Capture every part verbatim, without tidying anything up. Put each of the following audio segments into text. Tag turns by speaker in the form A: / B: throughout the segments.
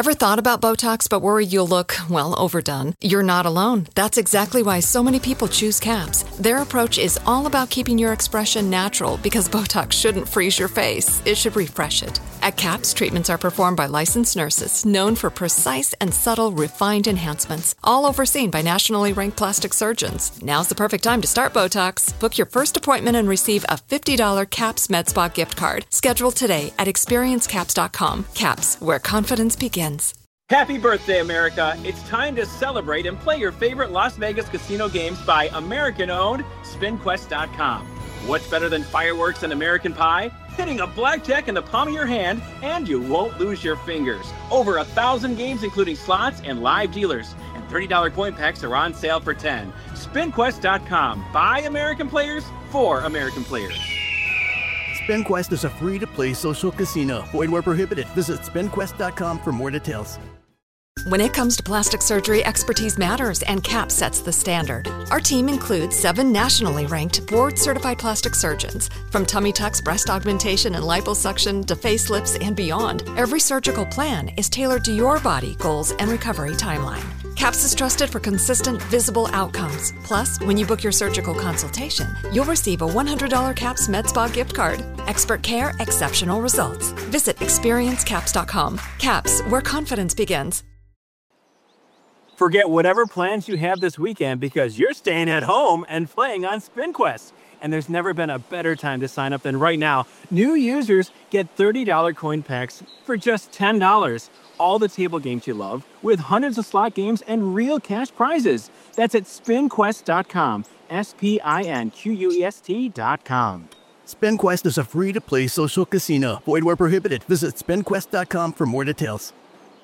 A: Ever thought about Botox but worried you'll look, well, overdone? You're not alone. That's exactly why so many people choose CAPS. Their approach is all about keeping your expression natural because Botox shouldn't freeze your face. It should refresh it. At CAPS, treatments are performed by licensed nurses known for precise and subtle refined enhancements, all overseen by nationally ranked plastic surgeons. Now's the perfect time to start Botox. Book your first appointment and receive a fifty dollars CAPS MedSpa gift card. Schedule today at experience caps dot com. CAPS, where confidence begins.
B: Happy birthday, America. It's time to celebrate and play your favorite Las Vegas casino games by American-owned spin quest dot com. What's better than fireworks and American Pie? Hitting a blackjack in the palm of your hand, and you won't lose your fingers. Over a thousand games, including slots and live dealers. And thirty dollars coin packs are on sale for ten dollars. spin quest dot com. By American players, for American players.
C: SpinQuest is a free-to-play social casino. Void where prohibited. Visit spin quest dot com for more details.
A: When it comes to plastic surgery, expertise matters, and CAPS sets the standard. Our team includes seven nationally ranked, board-certified plastic surgeons. From tummy tucks, breast augmentation, and liposuction to facelifts and beyond, every surgical plan is tailored to your body, goals, and recovery timeline. CAPS is trusted for consistent, visible outcomes. Plus, when you book your surgical consultation, you'll receive a one hundred dollars CAPS MedSpa gift card. Expert care, exceptional results. Visit experience caps dot com. CAPS, where confidence begins.
B: Forget whatever plans you have this weekend because you're staying at home and playing on SpinQuest. And there's never been a better time to sign up than right now. New users get thirty dollars coin packs for just ten dollars. All the table games you love with hundreds of slot games and real cash prizes. That's at spin quest dot com. S P I N Q U E S T dot com.
C: SpinQuest is a free-to-play social casino. Void where prohibited. Visit spin quest dot com for more details.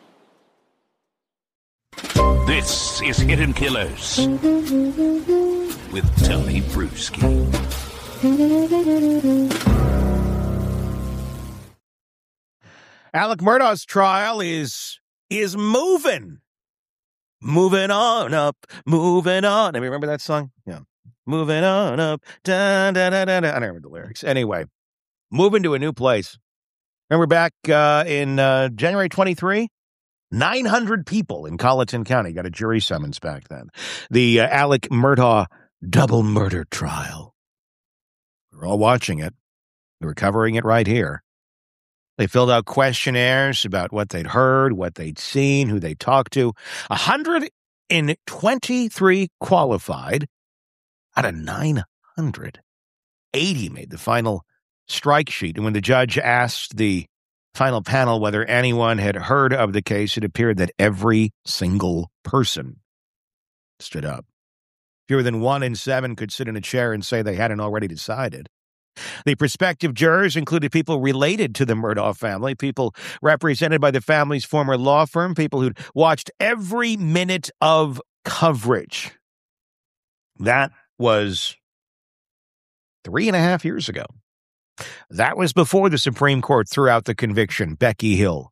D: This is Hidden Killers with Tony Bruschi.
E: Alec Murdaugh's trial is is moving. Moving on up, moving on. I remember that song? Yeah. Moving on up. Da, da, da, da, da. I don't remember the lyrics. Anyway, moving to a new place. Remember back uh, in uh, January twenty-three? nine hundred people in Colleton County got a jury summons back then. The uh, Alec Murdaugh double murder trial. We're all watching it. We're covering it right here. They filled out questionnaires about what they'd heard, what they'd seen, who they talked to. one hundred twenty-three qualified out of nine hundred. eighty made the final strike sheet. And when the judge asked the final panel whether anyone had heard of the case, it appeared that every single person stood up. Fewer than one in seven could sit in a chair and say they hadn't already decided. The prospective jurors included people related to the Murdaugh family, people represented by the family's former law firm, people who'd watched every minute of coverage. That was three and a half years ago. That was before the Supreme Court threw out the conviction. Becky Hill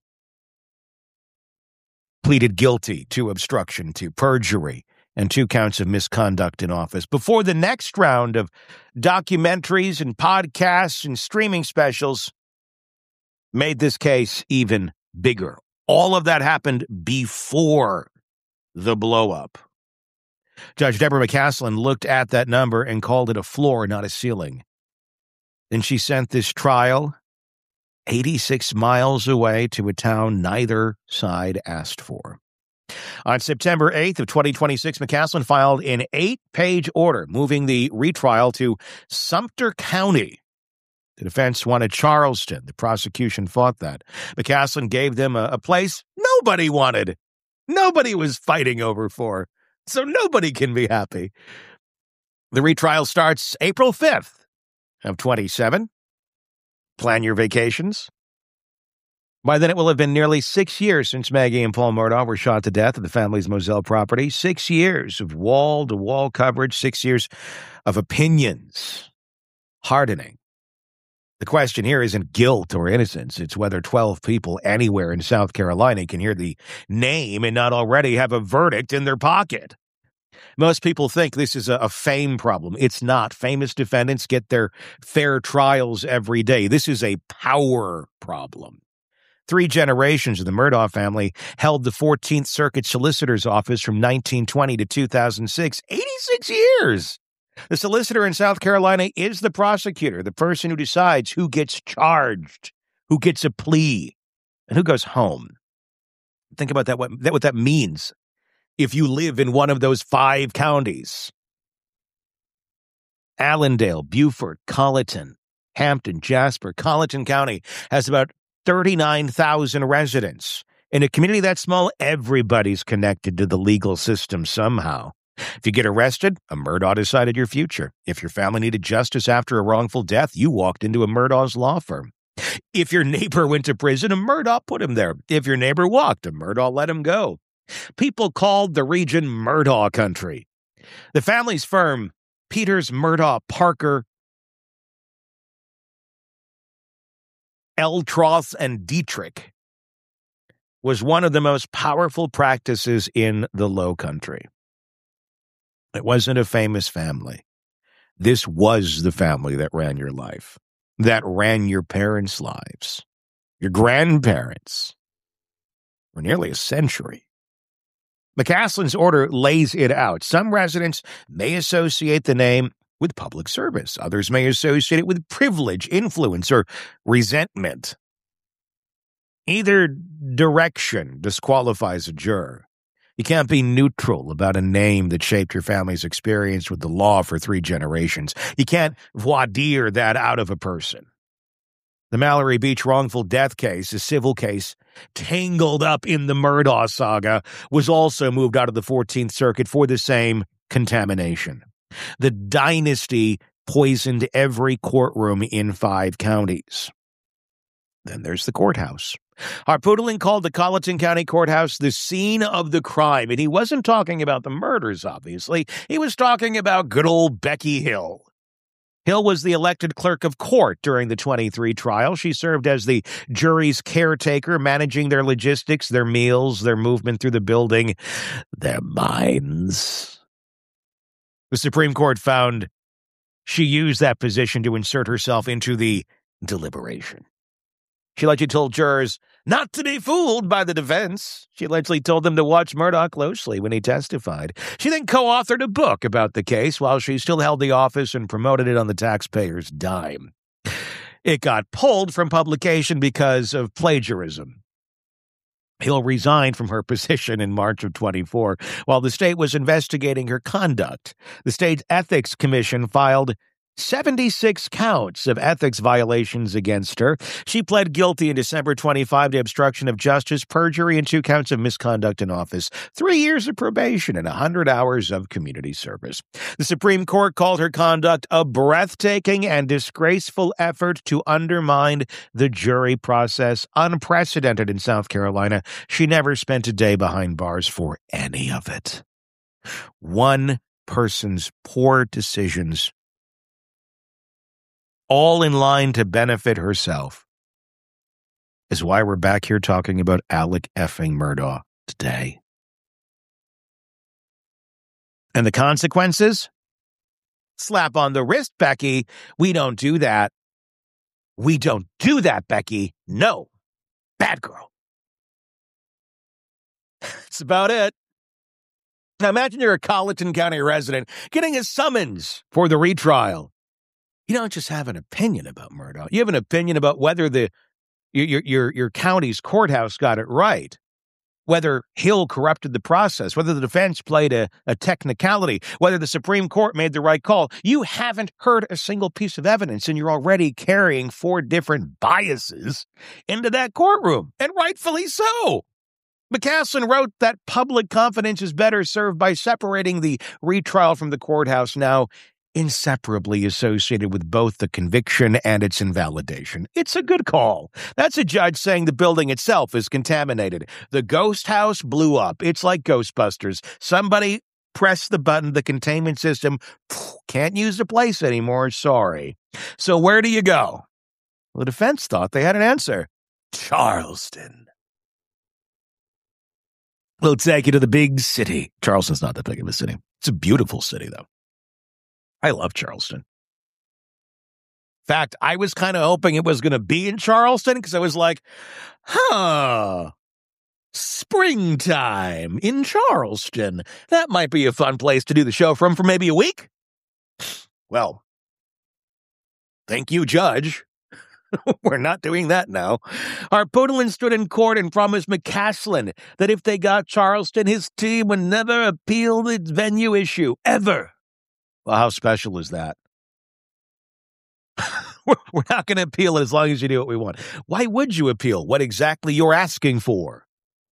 E: pleaded guilty to obstruction, to perjury, and two counts of misconduct in office. Before the next round of documentaries and podcasts and streaming specials made this case even bigger. All of that happened before the blow-up. Judge Deborah McCaslin looked at that number and called it a floor, not a ceiling. Then she sent this trial eighty-six miles away to a town neither side asked for. On September eighth of twenty twenty-six, McCaslin filed an eight-page order moving the retrial to Sumter County. The defense wanted Charleston. The prosecution fought that. McCaslin gave them a, a place nobody wanted. Nobody was fighting over for. So nobody can be happy. The retrial starts April fifth of twenty-seven. Plan your vacations. By then, it will have been nearly six years since Maggie and Paul Murdaugh were shot to death at the family's Moselle property. Six years of wall-to-wall coverage. Six years of opinions. Hardening. The question here isn't guilt or innocence. It's whether twelve people anywhere in South Carolina can hear the name and not already have a verdict in their pocket. Most people think this is a, a fame problem. It's not. Famous defendants get their fair trials every day. This is a power problem. Three generations of the Murdaugh family held the fourteenth Circuit Solicitor's Office from nineteen twenty to two thousand six. eighty-six years! The solicitor in South Carolina is the prosecutor, the person who decides who gets charged, who gets a plea, and who goes home. Think about that, what that, what that means if you live in one of those five counties. Allendale, Beaufort, Colleton, Hampton, Jasper, Colleton County has about thirty-nine thousand residents. In a community that small, everybody's connected to the legal system somehow. If you get arrested, a Murdaugh decided your future. If your family needed justice after a wrongful death, you walked into a Murdaugh's law firm. If your neighbor went to prison, a Murdaugh put him there. If your neighbor walked, a Murdaugh let him go. People called the region Murdaugh country. The family's firm, Peters, Murdaugh, Parker, Eltroth, and Dietrich, was one of the most powerful practices in the Low Country. It wasn't a famous family. This was the family that ran your life, that ran your parents' lives, your grandparents, for nearly a century. McCaslin's order lays it out. Some residents may associate the name with public service. Others may associate it with privilege, influence, or resentment. Either direction disqualifies a juror. You can't be neutral about a name that shaped your family's experience with the law for three generations. You can't voir dire that out of a person. The Mallory Beach wrongful death case, a civil case tangled up in the Murdaugh saga, was also moved out of the fourteenth Circuit for the same contamination. The dynasty poisoned every courtroom in five counties. Then there's the courthouse. Harpootling called the Colleton County Courthouse the scene of the crime, and he wasn't talking about the murders, obviously. He was talking about good old Becky Hill. Hill was the elected clerk of court during the twenty-three trial. She served as the jury's caretaker, managing their logistics, their meals, their movement through the building, their minds. The Supreme Court found she used that position to insert herself into the deliberation. She allegedly told jurors not to be fooled by the defense. She allegedly told them to watch Murdaugh closely when he testified. She then co-authored a book about the case while she still held the office and promoted it on the taxpayer's dime. It got pulled from publication because of plagiarism. Hill resigned from her position in March of twenty-four while the state was investigating her conduct. The state's ethics commission filed seventy-six counts of ethics violations against her. She pled guilty in December twenty-five to obstruction of justice, perjury, and two counts of misconduct in office, three years of probation, and one hundred hours of community service. The Supreme Court called her conduct a breathtaking and disgraceful effort to undermine the jury process, unprecedented in South Carolina. She never spent a day behind bars for any of it. One person's poor decisions, all in line to benefit herself, is why we're back here talking about Alec effing Murdaugh today. And the consequences? Slap on the wrist, Becky. We don't do that. We don't do that, Becky. No. Bad girl. That's about it. Now imagine you're a Colleton County resident getting a summons for the retrial. You don't just have an opinion about Murdaugh. You have an opinion about whether the your your your county's courthouse got it right, whether Hill corrupted the process, whether the defense played a, a technicality, whether the Supreme Court made the right call. You haven't heard a single piece of evidence, and you're already carrying four different biases into that courtroom, and rightfully so. McCaslin wrote that public confidence is better served by separating the retrial from the courthouse, now inseparably associated with both the conviction and its invalidation. It's a good call. That's a judge saying the building itself is contaminated. The ghost house blew up. It's like Ghostbusters. Somebody pressed the button, the containment system can't use the place anymore. Sorry. So where do you go? Well, the defense thought they had an answer. Charleston. We'll take you to the big city. Charleston's not that big of a city. It's a beautiful city, though. I love Charleston. In fact, I was kind of hoping it was going to be in Charleston because I was like, huh, springtime in Charleston. That might be a fun place to do the show from for maybe a week. Well, thank you, Judge. We're not doing that now. Harpootlian stood in court and promised McCaslin that if they got Charleston, his team would never appeal the venue issue, ever. Well, how special is that? We're not going to appeal it as long as you do what we want. Why would you appeal what exactly you're asking for?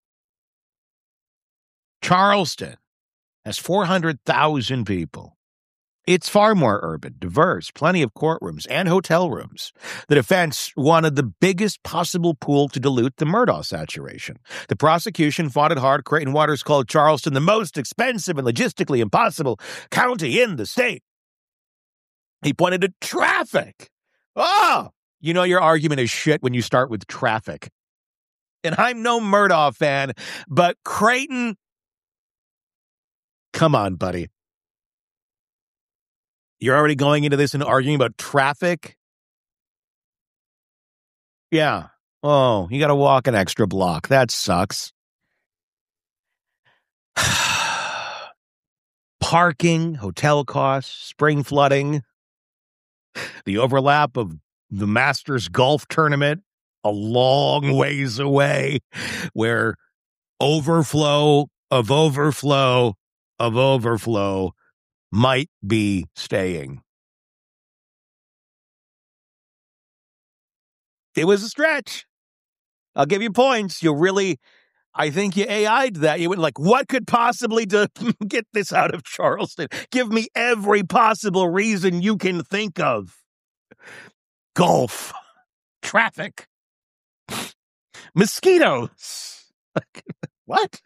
E: Charleston has four hundred thousand people. It's far more urban, diverse, plenty of courtrooms and hotel rooms. The defense wanted the biggest possible pool to dilute the Murdaugh saturation. The prosecution fought it hard. Creighton Waters called Charleston the most expensive and logistically impossible county in the state. He pointed to traffic. Oh, you know your argument is shit when you start with traffic. And I'm no Murdaugh fan, but Creighton, come on, buddy. You're already going into this and arguing about traffic? Yeah. Oh, you got to walk an extra block. That sucks. Parking, hotel costs, spring flooding, the overlap of the Masters golf tournament a long ways away, where overflow of overflow of overflow might be staying. It was a stretch. I'll give you points. You really, I think you A I'd that. You went like, what could possibly do, get this out of Charleston? Give me every possible reason you can think of. Golf. Traffic. Mosquitoes. What?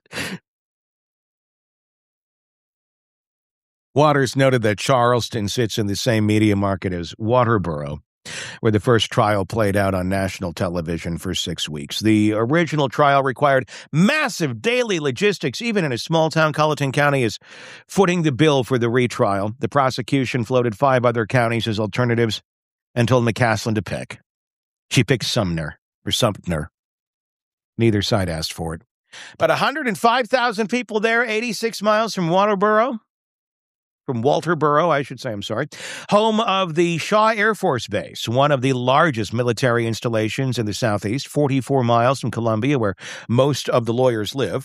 E: Waters noted that Charleston sits in the same media market as Walterboro, where the first trial played out on national television for six weeks. The original trial required massive daily logistics, even in a small town. Colleton County is footing the bill for the retrial. The prosecution floated five other counties as alternatives and told McCaslin to pick. She picked Sumner, or Sumter. Neither side asked for it. But one hundred five thousand people there, eighty-six miles from Walterboro. From Walterboro, I should say, I'm sorry, home of the Shaw Air Force Base, one of the largest military installations in the Southeast, forty-four miles from Columbia, where most of the lawyers live.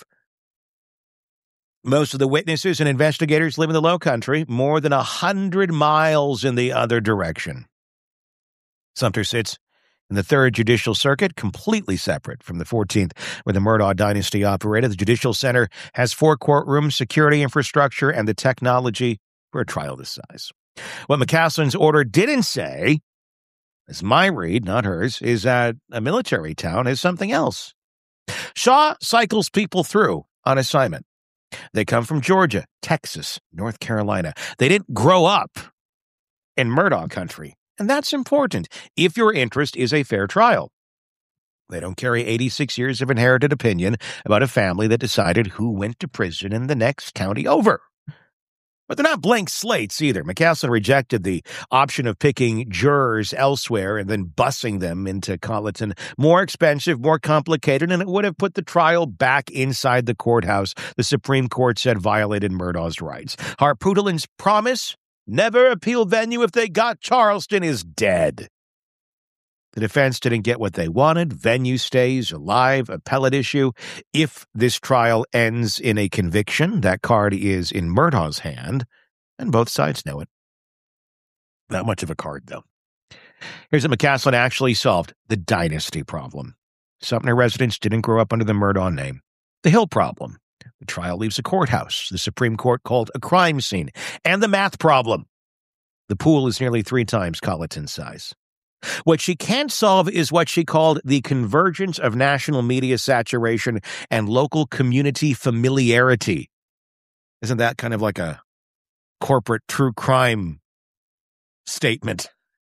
E: Most of the witnesses and investigators live in the Low Country, more than one hundred miles in the other direction. Sumter sits in the Third Judicial Circuit, completely separate from the fourteenth, where the Murdaugh dynasty operated. The Judicial Center has four courtrooms, security infrastructure, and the technology for a trial this size. What McCaslin's order didn't say, as my read, not hers, is that a military town is something else. Shaw cycles people through on assignment. They come from Georgia, Texas, North Carolina. They didn't grow up in Murdaugh country, and that's important if your interest is a fair trial. They don't carry eighty-six years of inherited opinion about a family that decided who went to prison in the next county over. But they're not blank slates either. McCaslin rejected the option of picking jurors elsewhere and then busing them into Colleton. More expensive, more complicated, and it would have put the trial back inside the courthouse the Supreme Court said violated Murdaugh's rights. Harpootlian's promise, never appeal venue if they got Charleston, is dead. The defense didn't get what they wanted. Venue stays alive, appellate issue. If this trial ends in a conviction, that card is in Murdaugh's hand, and both sides know it. Not much of a card, though. Here's what McCaslin actually solved: the dynasty problem. Sumter residents didn't grow up under the Murdaugh name. The Hill problem. The trial leaves a courthouse the Supreme Court called a crime scene. And the math problem. The pool is nearly three times Colleton's size. What she can't solve is what she called the convergence of national media saturation and local community familiarity. Isn't that kind of like a corporate true crime statement?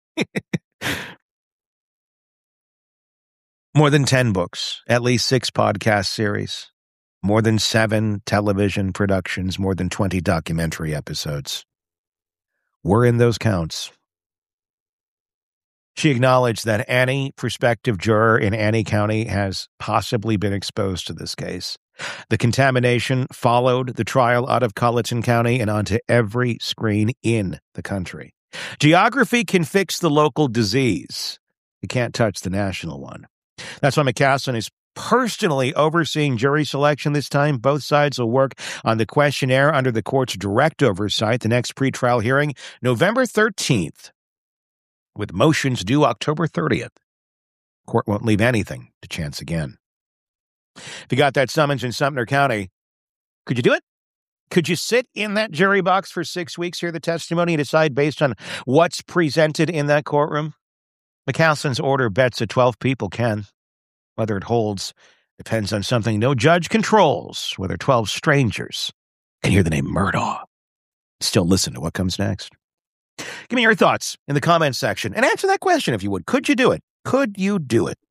E: More than ten books, at least six podcast series, more than seven television productions, more than twenty documentary episodes. We're in those counts. She acknowledged that any prospective juror in any county has possibly been exposed to this case. The contamination followed the trial out of Colleton County and onto every screen in the country. Geography can fix the local disease. It can't touch the national one. That's why McCaslin is personally overseeing jury selection this time. Both sides will work on the questionnaire under the court's direct oversight. The next pretrial hearing, November thirteenth, with motions due October thirtieth. Court won't leave anything to chance again. If you got that summons in Sumter County, could you do it? Could you sit in that jury box for six weeks, hear the testimony, and decide based on what's presented in that courtroom? McCaslin's order bets that twelve people can. Whether it holds depends on something no judge controls, whether twelve strangers can hear the name Murdaugh. Still listen to what comes next. Give me your thoughts in the comments section and answer that question if you would. Could you do it? Could you do it?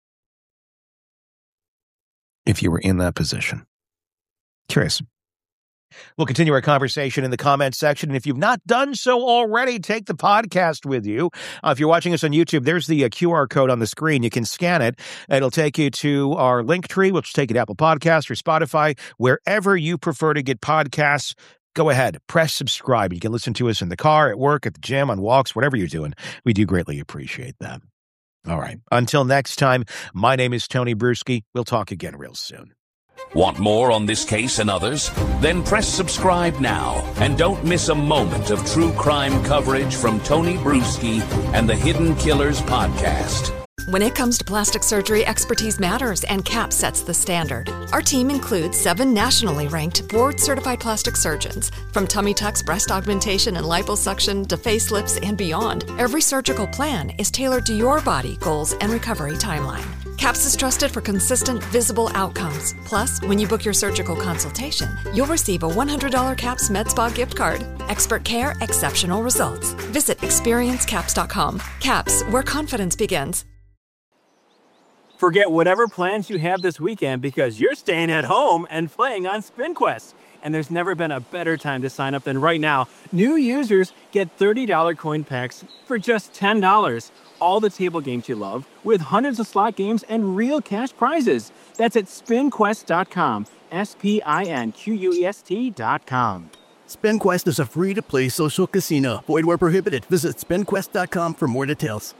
E: If you were in that position. Curious. We'll continue our conversation in the comments section. And if you've not done so already, take the podcast with you. Uh, if you're watching us on YouTube, there's the uh, Q R code on the screen. You can scan it. It'll take you to our link tree, which will take you to Apple Podcasts or Spotify, wherever you prefer to get podcasts. Go ahead, press subscribe. You can listen to us in the car, at work, at the gym, on walks, whatever you're doing. We do greatly appreciate that. All right. Until next time, my name is Tony Bruschi. We'll talk again real soon.
D: Want more on this case and others? Then press subscribe now and don't miss a moment of true crime coverage from Tony Bruschi and the Hidden Killers podcast.
A: When it comes to plastic surgery, expertise matters, and CAP sets the standard. Our team includes seven nationally ranked board-certified plastic surgeons. From tummy tucks, breast augmentation, and liposuction to facelifts and beyond, every surgical plan is tailored to your body, goals, and recovery timeline. CAPS is trusted for consistent, visible outcomes. Plus, when you book your surgical consultation, you'll receive a one hundred dollars CAPS MedSpa gift card. Expert care, exceptional results. Visit experience caps dot com. CAPS, where confidence begins.
B: Forget whatever plans you have this weekend because you're staying at home and playing on SpinQuest. And there's never been a better time to sign up than right now. New users get thirty dollars coin packs for just ten dollars. All the table games you love with hundreds of slot games and real cash prizes. That's at spin quest dot com. S P I N Q U E S T dot com.
C: SpinQuest is a free-to-play social casino. Void where prohibited. Visit spin quest dot com for more details.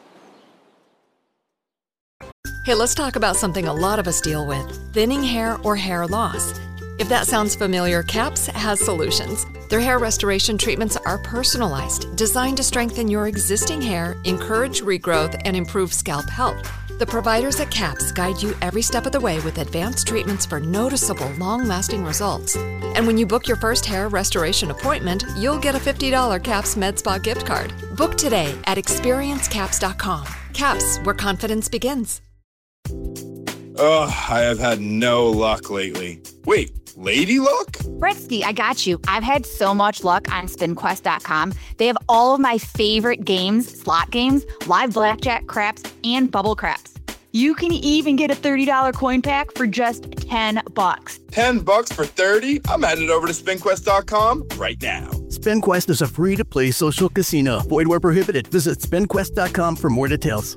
A: Hey, let's talk about something a lot of us deal with, thinning hair or hair loss. If that sounds familiar, CAPS has solutions. Their hair restoration treatments are personalized, designed to strengthen your existing hair, encourage regrowth, and improve scalp health. The providers at CAPS guide you every step of the way with advanced treatments for noticeable, long-lasting results. And when you book your first hair restoration appointment, you'll get a fifty dollars CAPS MedSpa gift card. Book today at experience caps dot com. CAPS, where confidence begins.
F: Ugh, I have had no luck lately. Wait, lady luck?
G: Britsky, I got you. I've had so much luck on spin quest dot com. They have all of my favorite games, slot games, live blackjack, craps, and bubble craps. You can even get a thirty dollars coin pack for just ten bucks.
F: ten bucks for thirty? I'm headed over to spin quest dot com right now.
C: SpinQuest is a free-to-play social casino. Void where prohibited. Visit spin quest dot com for more details.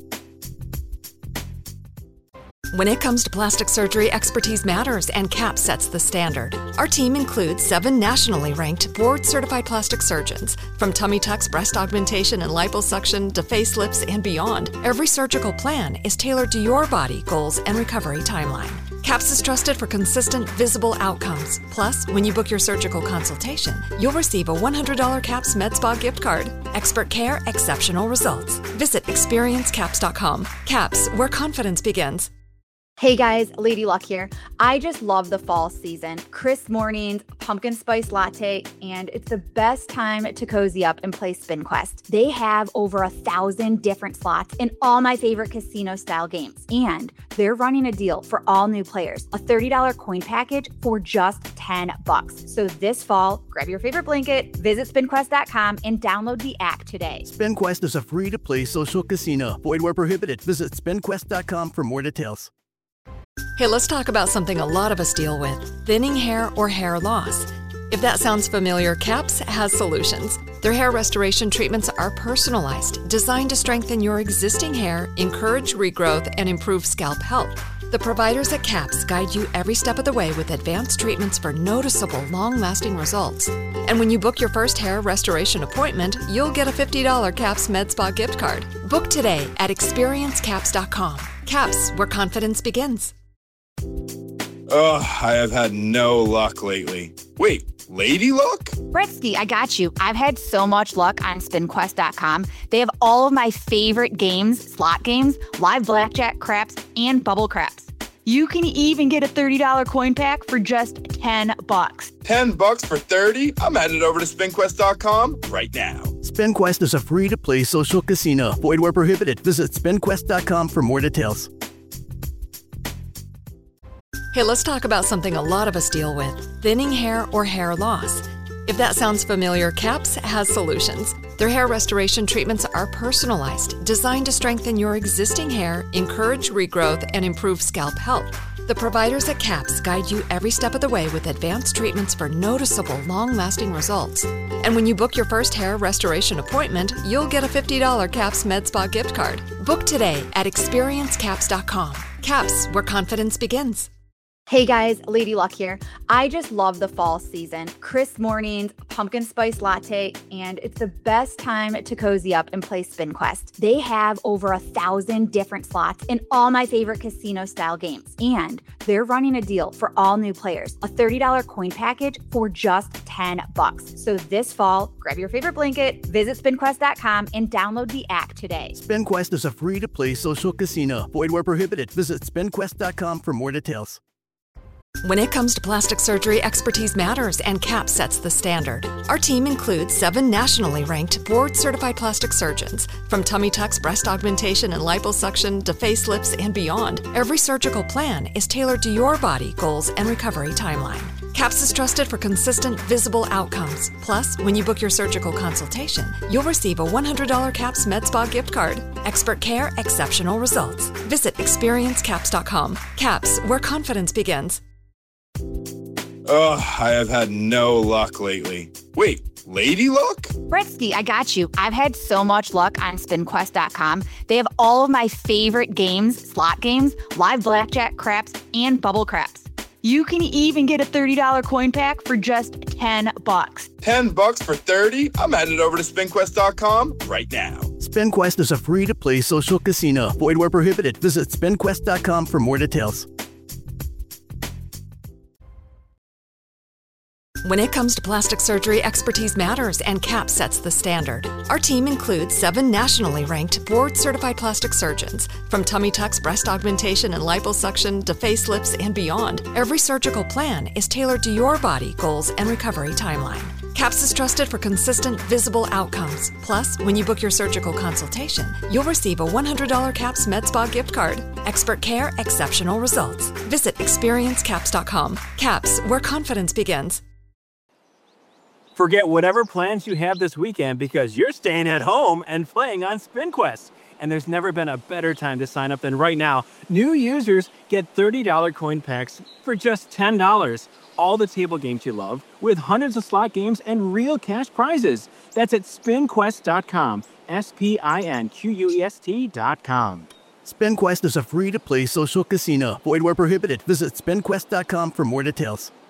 A: When it comes to plastic surgery, expertise matters, and CAP sets the standard. Our team includes seven nationally ranked board-certified plastic surgeons. From tummy tucks, breast augmentation, and liposuction to facelifts and beyond, every surgical plan is tailored to your body, goals, and recovery timeline. CAPS is trusted for consistent, visible outcomes. Plus, when you book your surgical consultation, you'll receive a one hundred dollars CAPS MedSpa gift card. Expert care, exceptional results. Visit experience caps dot com. CAPS, where confidence begins.
G: Hey guys, Lady Luck here. I just love the fall season. Crisp mornings, pumpkin spice latte, and it's the best time to cozy up and play SpinQuest. They have over a thousand different slots in all my favorite casino-style games. And they're running a deal for all new players, a thirty dollars coin package for just ten bucks. So this fall, grab your favorite blanket, visit spin quest dot com, and download the app today.
C: SpinQuest is a free-to-play social casino. Void where prohibited. Visit spin quest dot com for more details.
A: Hey, let's talk about something a lot of us deal with, thinning hair or hair loss. If that sounds familiar, CAPS has solutions. Their hair restoration treatments are personalized, designed to strengthen your existing hair, encourage regrowth, and improve scalp health. The providers at CAPS guide you every step of the way with advanced treatments for noticeable, long-lasting results. And when you book your first hair restoration appointment, you'll get a fifty dollars CAPS Med Spa gift card. Book today at experience caps dot com. CAPS, where confidence begins.
F: Ugh, I have had no luck lately. Wait, lady luck?
G: Bretsky, I got you. I've had so much luck on spin quest dot com. They have all of my favorite games, slot games, live blackjack, craps, and bubble craps. You can even get a thirty dollars coin pack for just ten bucks.
F: ten bucks for thirty? I'm headed over to spin quest dot com right now.
C: SpinQuest is a free-to-play social casino. Void where prohibited. Visit spin quest dot com for more details.
A: Hey, let's talk about something a lot of us deal with, thinning hair or hair loss. If that sounds familiar, CAPS has solutions. Their hair restoration treatments are personalized, designed to strengthen your existing hair, encourage regrowth, and improve scalp health. The providers at CAPS guide you every step of the way with advanced treatments for noticeable, long-lasting results. And when you book your first hair restoration appointment, you'll get a fifty dollars CAPS Med Spa gift card. Book today at experience caps dot com. CAPS, where confidence begins.
G: Hey guys, Lady Luck here. I just love the fall season. Crisp mornings, pumpkin spice latte, and it's the best time to cozy up and play Spin Quest. They have over a thousand different slots in all my favorite casino style games. And they're running a deal for all new players, a thirty dollars coin package for just ten bucks. So this fall, grab your favorite blanket, visit spin quest dot com, and download the app today.
C: SpinQuest is a free-to-play social casino. Void where prohibited. Visit spin quest dot com for more details.
A: When it comes to plastic surgery, expertise matters, and CAPS sets the standard. Our team includes seven nationally ranked, board-certified plastic surgeons. From tummy tucks, breast augmentation, and liposuction to facelifts and beyond, every surgical plan is tailored to your body, goals, and recovery timeline. CAPS is trusted for consistent, visible outcomes. Plus, when you book your surgical consultation, you'll receive a one hundred dollars CAPS Med Spa gift card. Expert care, exceptional results. Visit experience caps dot com. CAPS, where confidence begins.
F: Ugh, I have had no luck lately. Wait, lady luck?
G: Bretsky, I got you. I've had so much luck on spin quest dot com. They have all of my favorite games, slot games, live blackjack, craps, and bubble craps. You can even get a thirty dollars coin pack for just ten bucks.
F: ten bucks for thirty? I'm headed over to spin quest dot com right now.
C: SpinQuest is a free-to-play social casino. Void where prohibited. Visit spin quest dot com for more details.
A: When it comes to plastic surgery, expertise matters, and CAPS sets the standard. Our team includes seven nationally ranked, board-certified plastic surgeons. From tummy tucks, breast augmentation, and liposuction to facelifts and beyond, every surgical plan is tailored to your body, goals, and recovery timeline. CAPS is trusted for consistent, visible outcomes. Plus, when you book your surgical consultation, you'll receive a one hundred dollars CAPS Med Spa gift card. Expert care, exceptional results. Visit experience caps dot com. CAPS, where confidence begins.
B: Forget whatever plans you have this weekend because you're staying at home and playing on SpinQuest. And there's never been a better time to sign up than right now. New users get thirty dollars coin packs for just ten dollars. All the table games you love with hundreds of slot games and real cash prizes. That's at spin quest dot com. S P I N Q U E S T dot com.
C: SpinQuest is a free-to-play social casino. Void where prohibited. Visit spin quest dot com for more details.